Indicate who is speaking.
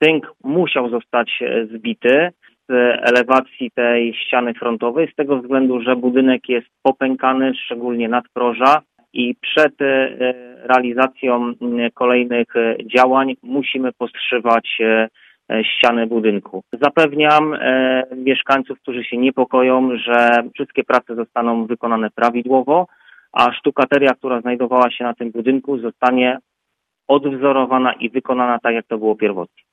Speaker 1: Tynk musiał zostać zbity z elewacji tej ściany frontowej z tego względu, że budynek jest popękany, szczególnie nadproża i przed realizacją kolejnych działań musimy postrzywać ściany budynku. Zapewniam mieszkańców, którzy się niepokoją, że wszystkie prace zostaną wykonane prawidłowo, a sztukateria, która znajdowała się na tym budynku, zostanie odwzorowana i wykonana tak, jak to było pierwotnie.